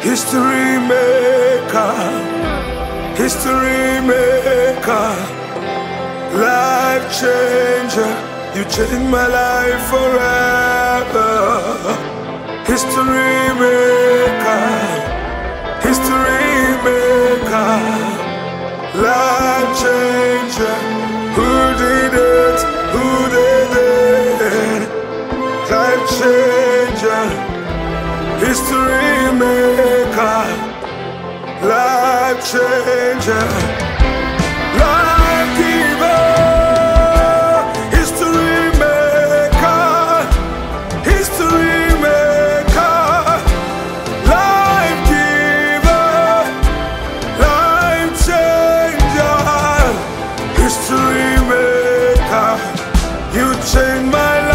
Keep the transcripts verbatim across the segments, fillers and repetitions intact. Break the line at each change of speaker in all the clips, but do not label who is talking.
History maker, history maker, life changer. You changed my life forever. History maker, history maker, life changer. Who did it? Who did it? Life changer. History maker, life changer, life giver. History maker, history maker, life giver, life changer. History maker, you changed my life.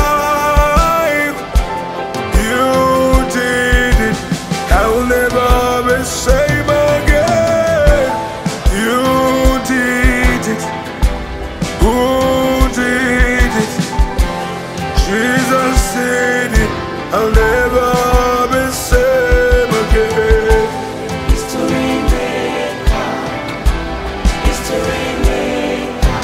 Same again. You did it. Who did it? Jesus did it. I'll never be same again.
History maker, history maker,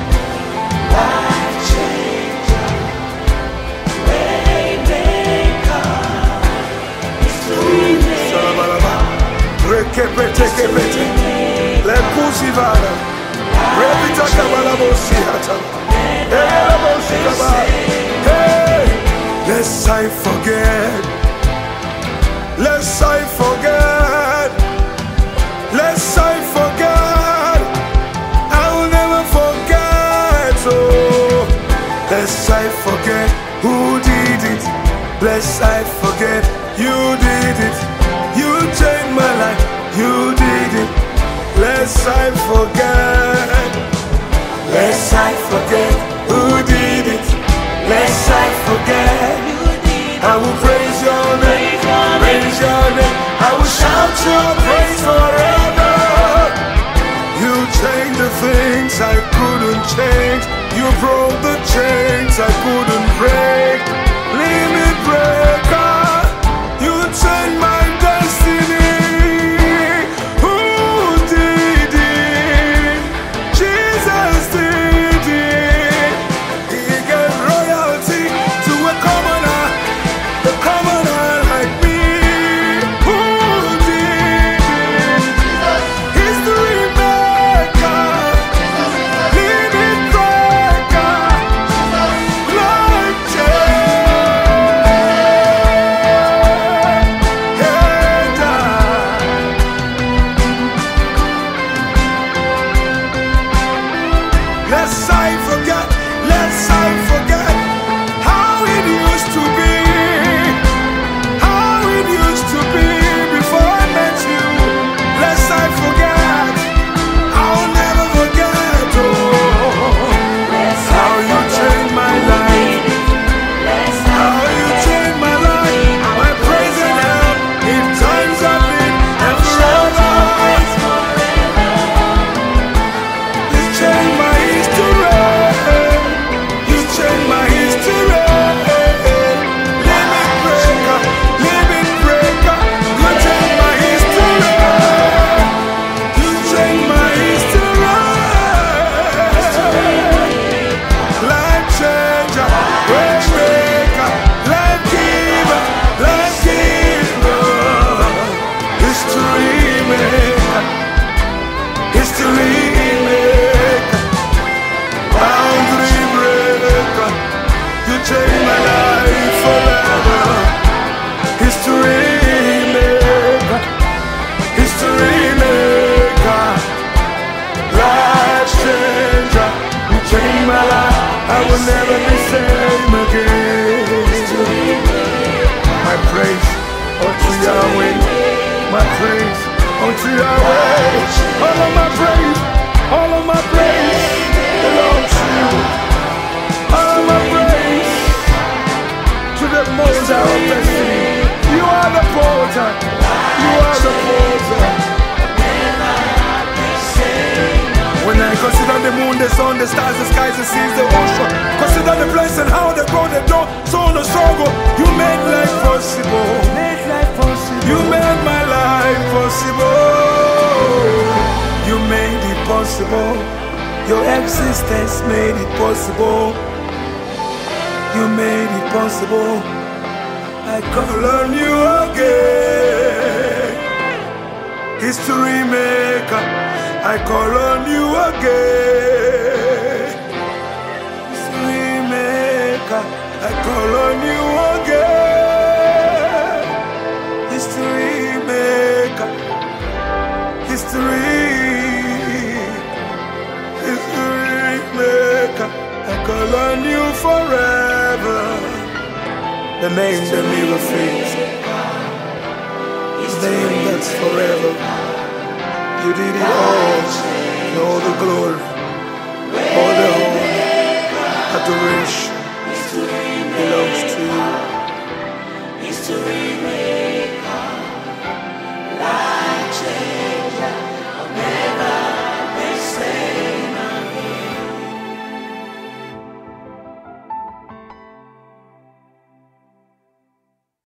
life changer, way maker, history maker.
Rekepete kepete, lekusi vara, repita kabala bosi hata, ela bosi kabala. Hey, lest I forget, lest I forget, lest I forget, I will never forget. Oh, lest I forget who did it, lest I forget you did it. You changed my life, you did it. Lest I forget, lest I forget who did it. Lest I forget, I will praise your name, praise your name. I will shout your praise forever. You changed the things I couldn't change. You broke the chains I couldn't break. Limit breaker, you changed my lest I forget, lest I forget how it used to be, how it used to be before I met you. Lest I forget, I'll never forget. Oh, how you changed my life, how you changed my life. My praise and help in times of need and forever. You changed my change my life forever. History maker, history maker, life changer. You change my life, I will never be same again. My praise unto Yahweh, my praise unto Yahweh. All of my praise, all of my praise belongs to you. All of my praise to the molder of destiny. You are the potter, you are the potter. When I consider the moon, the sun, the stars, the skies, the seas, the ocean, consider the place and how they go, they don't, so no struggle. You made life possible. You made my life. impossible. Your existence made it possible. You made it possible. I call on you again. History maker, I call on you again. History maker, I call on you again. History maker, history, history maker, I call on you forever. The name that never fades, the name that's forever. You did it all, and all the glory, all the honor, adoration belongs to you.